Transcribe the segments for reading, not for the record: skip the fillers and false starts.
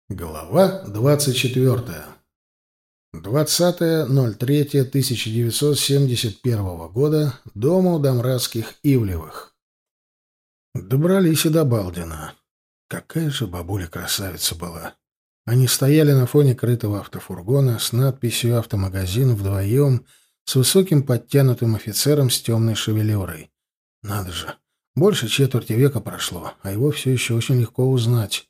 Глава 24. 20.03.1971 года. Дома у Домрадских Ивлевых. Добрались и до Балдина. Какая же бабуля красавица была. Они стояли на фоне крытого автофургона с надписью «Автомагазин» вдвоем, с высоким подтянутым офицером с темной шевелюрой. Надо же, больше четверти века прошло, а его все еще очень легко узнать.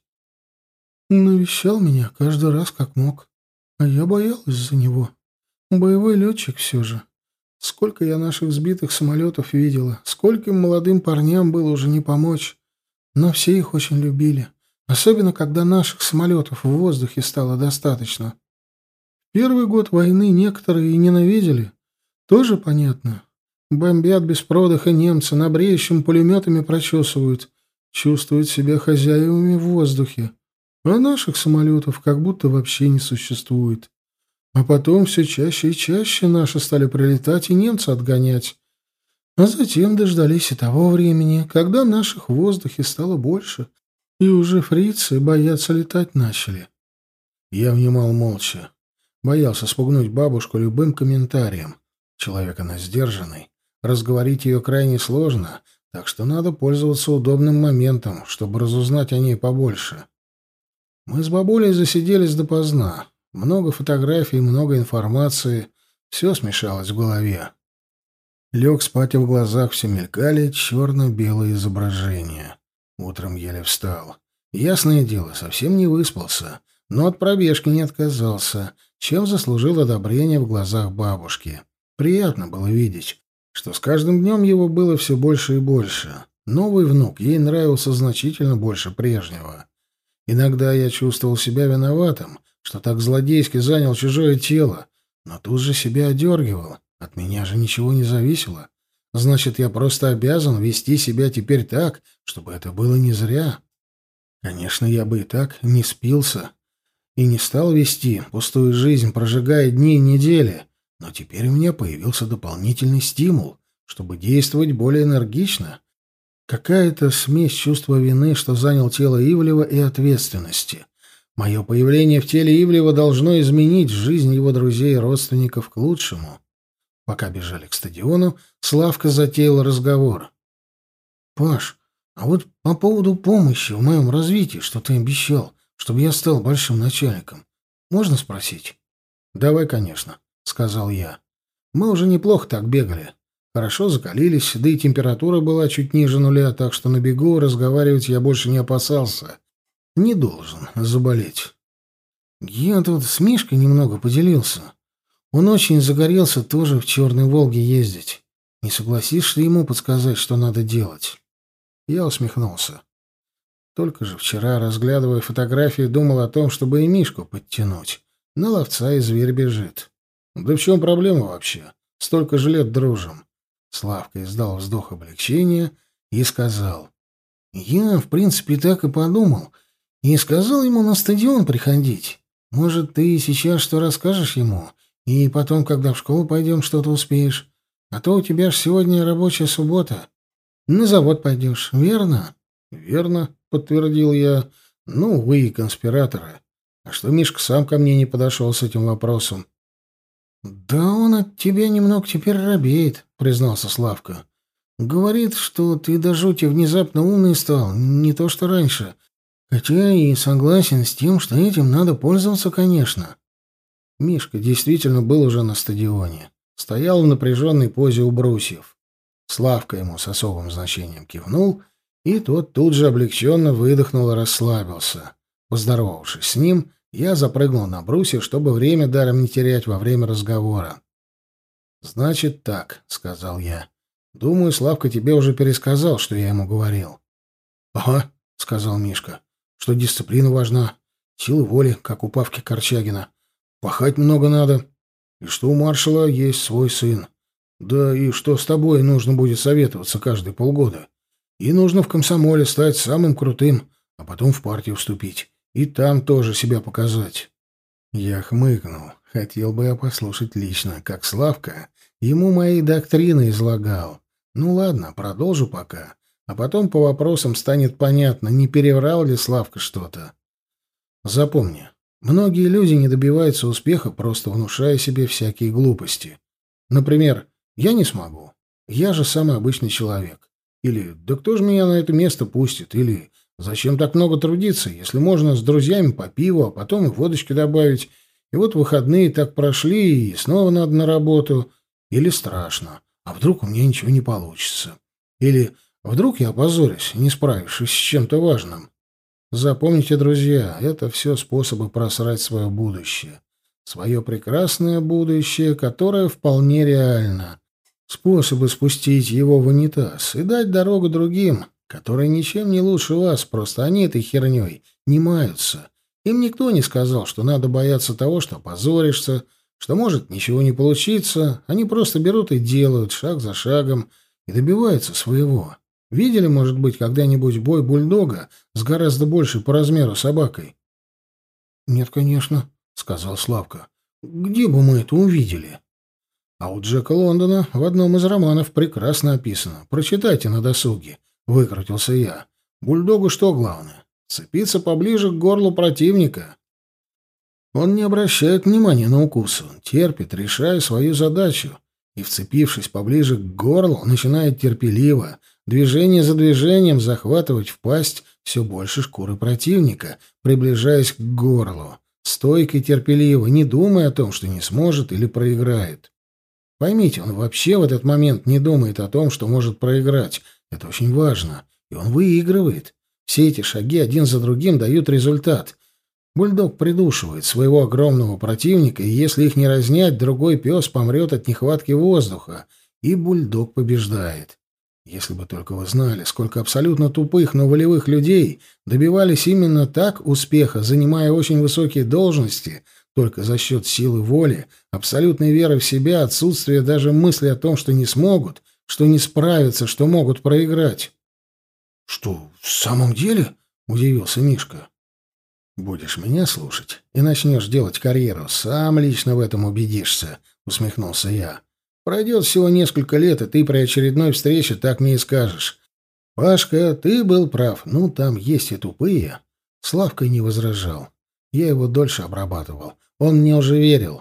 Навещал меня каждый раз как мог, а я боялась за него. Боевой летчик все же. Сколько я наших сбитых самолетов видела, скольким молодым парням было уже не помочь. Но все их очень любили, особенно когда наших самолетов в воздухе стало достаточно. Первый год войны некоторые и ненавидели. Тоже понятно. Бомбят без продыха немцы, на бреющем пулеметами прочесывают, чувствуют себя хозяевами в воздухе. А наших самолетов как будто вообще не существует. А потом все чаще и чаще наши стали прилетать и немцы отгонять. А затем дождались и того времени, когда наших в воздухе стало больше, и уже фрицы бояться летать начали. Я внимал молча. Боялся спугнуть бабушку любым комментарием. Человек она сдержанный. Разговорить ее крайне сложно, так что надо пользоваться удобным моментом, чтобы разузнать о ней побольше. Мы с бабулей засиделись допоздна. Много фотографий, много информации. Все смешалось в голове. Лег спать, и в глазах все мелькали черно-белые изображения. Утром еле встал. Ясное дело, совсем не выспался, но от пробежки не отказался, чем заслужил одобрение в глазах бабушки. Приятно было видеть, что с каждым днем его было все больше и больше. Новый внук ей нравился значительно больше прежнего. Иногда я чувствовал себя виноватым, что так злодейски занял чужое тело, но тут же себя одергивал. От меня же ничего не зависело. Значит, я просто обязан вести себя теперь так, чтобы это было не зря. Конечно, я бы и так не спился и не стал вести пустую жизнь, прожигая дни и недели, но теперь у меня появился дополнительный стимул, чтобы действовать более энергично. Какая-то смесь чувства вины, что занял тело Ивлева, и ответственности. Мое появление в теле Ивлева должно изменить жизнь его друзей и родственников к лучшему. Пока бежали к стадиону, Славка затеял разговор. «Паш, а вот по поводу помощи в моем развитии, что ты обещал, чтобы я стал большим начальником, можно спросить?» «Давай, конечно», — сказал я. «Мы уже неплохо так бегали. Хорошо закалились, да и температура была чуть ниже нуля, так что на бегу разговаривать я больше не опасался. Не должен заболеть. Я тут с Мишкой немного поделился. Он очень загорелся тоже в «Черной Волге» ездить. Не согласишься ему подсказать, что надо делать?» Я усмехнулся. Только же вчера, разглядывая фотографии, думал о том, чтобы и Мишку подтянуть. На ловца и зверь бежит. Да в чем проблема вообще? Столько же лет дружим. Славка издал вздох облегчения и сказал: «Я, в принципе, так и подумал. И сказал ему на стадион приходить. Может, ты сейчас что расскажешь ему, и потом, когда в школу пойдем, что-то успеешь. А то у тебя ж сегодня рабочая суббота. На завод пойдешь, верно?» «Верно», — подтвердил я. «Ну, вы и конспираторы. А что Мишка сам ко мне не подошел с этим вопросом?» «Да он от тебя немного теперь робеет», — признался Славка. «Говорит, что ты до жути внезапно умный стал, не то что раньше. Хотя и согласен с тем, что этим надо пользоваться, конечно». Мишка действительно был уже на стадионе. Стоял в напряженной позе у брусьев. Славка ему с особым значением кивнул, и тот тут же облегченно выдохнул и расслабился. Поздоровавшись с ним, я запрыгнул на брусья, чтобы время даром не терять во время разговора. «Значит так», — сказал я. «Думаю, Славка тебе уже пересказал, что я ему говорил». «Ага», — сказал Мишка, — «что дисциплина важна, силы воли, как у Павки Корчагина. Пахать много надо, и что у маршала есть свой сын. Да и что с тобой нужно будет советоваться каждые полгода. И нужно в комсомоле стать самым крутым, а потом в партию вступить. И там тоже себя показать». Я хмыкнул. Хотел бы я послушать лично, как Славка ему мои доктрины излагал. Ну ладно, продолжу пока. А потом по вопросам станет понятно, не переврал ли Славка что-то. Запомни, многие люди не добиваются успеха, просто внушая себе всякие глупости. Например, «я не смогу», «я же самый обычный человек», или «да кто же меня на это место пустит», или «зачем так много трудиться, если можно с друзьями по пиву, а потом и водочки добавить, и вот выходные так прошли, и снова надо на работу», или «страшно, а вдруг у меня ничего не получится», или «вдруг я опозорюсь, не справившись с чем-то важным». Запомните, друзья, это все способы просрать свое будущее. Свое прекрасное будущее, которое вполне реально. Способы спустить его в унитаз и дать дорогу другим, которые ничем не лучше вас, просто они этой херней не маются. Им никто не сказал, что надо бояться того, что опозоришься, что может ничего не получиться. Они просто берут и делают шаг за шагом и добиваются своего. Видели, может быть, когда-нибудь бой бульдога с гораздо большей по размеру собакой? — Нет, конечно, — сказал Славка. — Где бы мы это увидели? А у Джека Лондона в одном из романов прекрасно описано. Прочитайте на досуге. Выкрутился я. Бульдогу что главное? Цепиться поближе к горлу противника. Он не обращает внимания на укусы. Он терпит, решая свою задачу. И, вцепившись поближе к горлу, начинает терпеливо, движение за движением, захватывать в пасть все больше шкуры противника, приближаясь к горлу. Стойко и терпеливо, не думая о том, что не сможет или проиграет. Поймите, он вообще в этот момент не думает о том, что может проиграть. Это очень важно. И он выигрывает. Все эти шаги один за другим дают результат. Бульдог придушивает своего огромного противника, и если их не разнять, другой пес помрет от нехватки воздуха. И бульдог побеждает. Если бы только вы знали, сколько абсолютно тупых, но волевых людей добивались именно так успеха, занимая очень высокие должности, только за счет силы воли, абсолютной веры в себя, отсутствия даже мысли о том, что не смогут, что не справятся, что могут проиграть. — Что, в самом деле? — удивился Мишка. — Будешь меня слушать и начнешь делать карьеру, сам лично в этом убедишься, — усмехнулся я. — Пройдет всего несколько лет, и ты при очередной встрече так мне и скажешь. — Пашка, ты был прав, ну, там есть и тупые. Славка не возражал. Я его дольше обрабатывал. Он мне уже верил.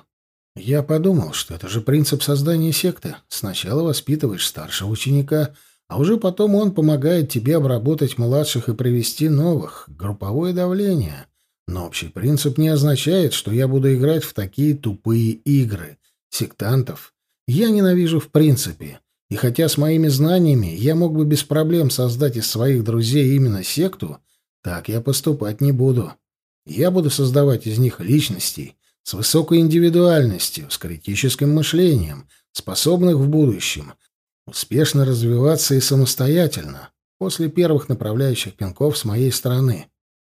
Я подумал, что это же принцип создания секты. Сначала воспитываешь старшего ученика, а уже потом он помогает тебе обработать младших и привести новых. Групповое давление. Но общий принцип не означает, что я буду играть в такие тупые игры. Сектантов я ненавижу в принципе. И хотя с моими знаниями я мог бы без проблем создать из своих друзей именно секту, так я поступать не буду. Я буду создавать из них личностей с высокой индивидуальностью, с критическим мышлением, способных в будущем успешно развиваться и самостоятельно, после первых направляющих пинков с моей стороны.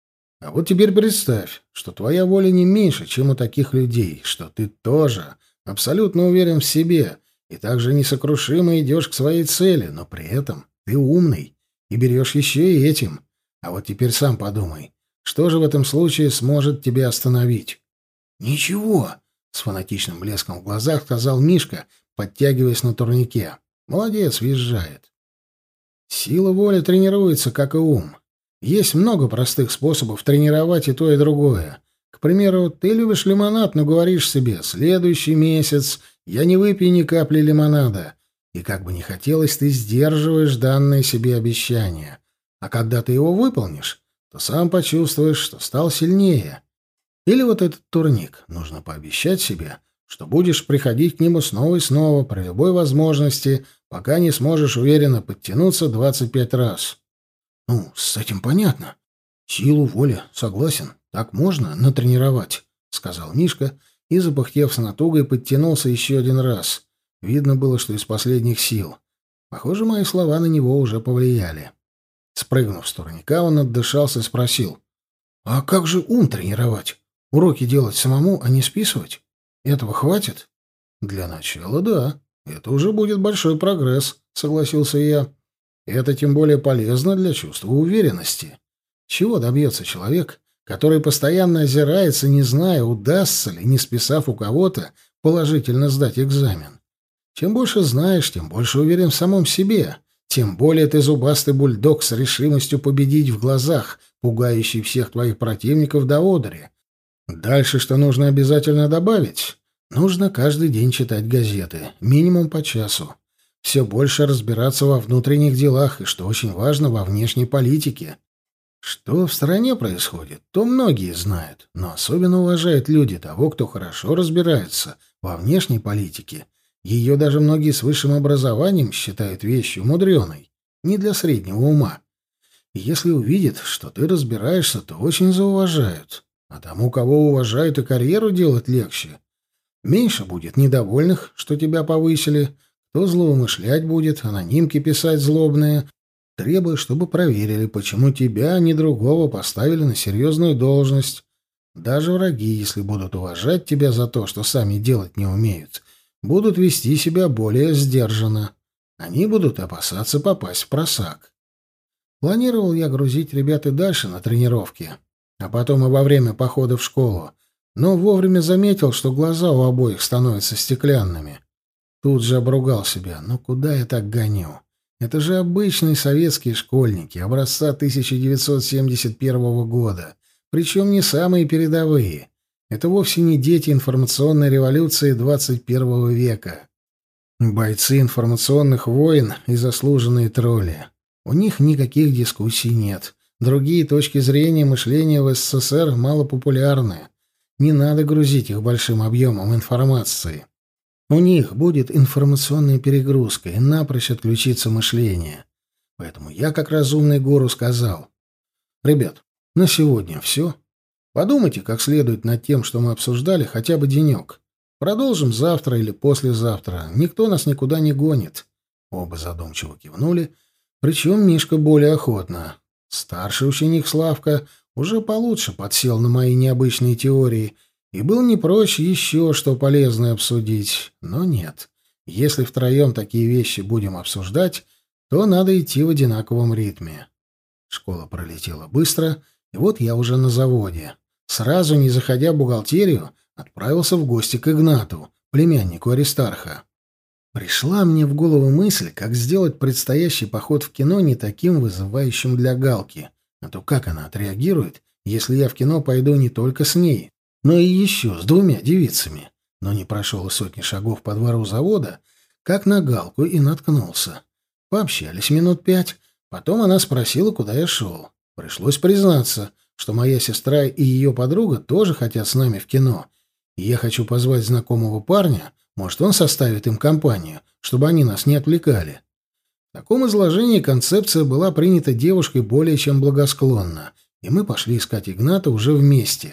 А вот теперь представь, что твоя воля не меньше, чем у таких людей, что ты тоже абсолютно уверен в себе и также несокрушимо идешь к своей цели, но при этом ты умный и берешь еще и этим. А вот теперь сам подумай, что же в этом случае сможет тебя остановить? «Ничего», — с фанатичным блеском в глазах сказал Мишка, подтягиваясь на турнике. «Молодец, въезжает». Сила воли тренируется, как и ум. Есть много простых способов тренировать и то, и другое. К примеру, ты любишь лимонад, но говоришь себе: «Следующий месяц я не выпью ни капли лимонада». И как бы ни хотелось, ты сдерживаешь данное себе обещание. А когда ты его выполнишь, то сам почувствуешь, что стал сильнее. Или вот этот турник. Нужно пообещать себе, что будешь приходить к нему снова и снова при любой возможности, пока не сможешь уверенно подтянуться 25 раз. Ну, с этим понятно. Силу воли, согласен, так можно натренировать, — сказал Мишка и, запыхтев с натугой, подтянулся еще один раз. Видно было, что из последних сил. Похоже, мои слова на него уже повлияли. Спрыгнув с турника, он отдышался и спросил: «А как же ум тренировать? Уроки делать самому, а не списывать? Этого хватит?» «Для начала, да. Это уже будет большой прогресс», — согласился я. «Это тем более полезно для чувства уверенности. Чего добьется человек, который постоянно озирается, не зная, удастся ли, не списав у кого-то, положительно сдать экзамен? Чем больше знаешь, тем больше уверен в самом себе, Тем более ты зубастый бульдог с решимостью победить в глазах, пугающий всех твоих противников до одури. Дальше что нужно обязательно добавить? Нужно каждый день читать газеты, минимум по часу. Все больше разбираться во внутренних делах и, что очень важно, во внешней политике. Что в стране происходит, то многие знают, но особенно уважают люди того, кто хорошо разбирается во внешней политике. Ее даже многие с высшим образованием считают вещью мудреной, не для среднего ума. И если увидят, что ты разбираешься, то очень зауважают. А тому, кого уважают, и карьеру делать легче. Меньше будет недовольных, что тебя повысили, кто злоумышлять будет, анонимки писать злобные, требуя, чтобы проверили, почему тебя, а не другого, поставили на серьезную должность. Даже враги, если будут уважать тебя за то, что сами делать не умеют, будут вести себя более сдержанно. Они будут опасаться попасть в просак. Планировал я грузить ребят и дальше на тренировки, а потом и во время похода в школу, но вовремя заметил, что глаза у обоих становятся стеклянными. Тут же обругал себя. Ну куда я так гоню? Это же обычные советские школьники, образца 1971 года, причем не самые передовые. Это вовсе не дети информационной революции 21 века. Бойцы информационных войн и заслуженные тролли. У них никаких дискуссий нет. Другие точки зрения мышления в СССР малопопулярны. Не надо грузить их большим объемом информации. У них будет информационная перегрузка, и напрочь отключится мышление. Поэтому я, как разумный гуру, сказал: «Ребят, на сегодня все. Подумайте как следует над тем, что мы обсуждали, хотя бы денек. Продолжим завтра или послезавтра. Никто нас никуда не гонит». Оба задумчиво кивнули, причем Мишка более охотно. Старший ученик Славка уже получше подсел на мои необычные теории и был не прочь еще что полезное обсудить. Но нет, если втроем такие вещи будем обсуждать, то надо идти в одинаковом ритме. Школа пролетела быстро, и вот я уже на заводе. Сразу, не заходя в бухгалтерию, отправился в гости к Игнату, племяннику Аристарха. Пришла мне в голову мысль, как сделать предстоящий поход в кино не таким вызывающим для Галки. А то как она отреагирует, если я в кино пойду не только с ней, но и еще с двумя девицами? Но не прошел и сотни шагов по двору завода, как на Галку и наткнулся. Пообщались минут 5, потом она спросила, куда я шел. Пришлось признаться, что моя сестра и ее подруга тоже хотят с нами в кино, и я хочу позвать знакомого парня. Может, он составит им компанию, чтобы они нас не отвлекали. В таком изложении концепция была принята девушкой более чем благосклонно, и мы пошли искать Игната уже вместе.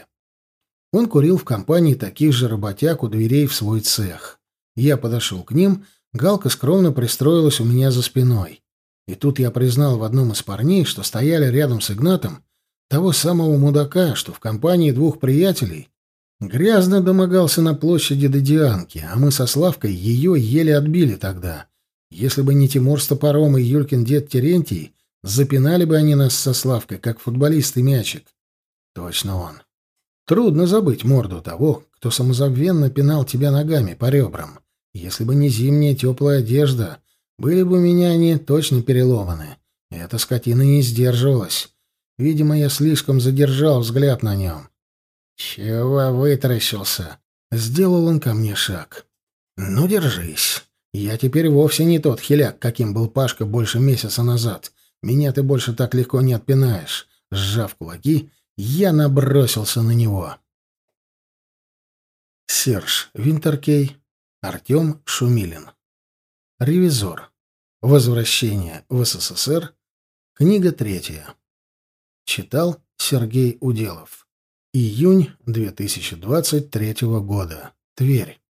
Он курил в компании таких же работяг у дверей в свой цех. Я подошел к ним, Галка скромно пристроилась у меня за спиной. И тут я признал в одном из парней, что стояли рядом с Игнатом, того самого мудака, что в компании двух приятелей грязно домогался на площади до Дианки, а мы со Славкой ее еле отбили тогда. Если бы не Тимур с топором и Юлькин дед Терентий, запинали бы они нас со Славкой, как футболист и мячик. Точно он. Трудно забыть морду того, кто самозабвенно пинал тебя ногами по ребрам. Если бы не зимняя теплая одежда, были бы у меня они точно переломаны. Эта скотина не сдерживалась. Видимо, я слишком задержал взгляд на нем. «Чего вытаращился?» Сделал он ко мне шаг. «Ну, держись. Я теперь вовсе не тот хиляк, каким был Пашка больше месяца назад. Меня ты больше так легко не отпинаешь». Сжав кулаки, я набросился на него. Серж Винтеркей, Артем Шумилин. Ревизор. Возвращение в СССР. Книга 3. Читал Сергей Уделов. Июнь 2023 года. Тверь.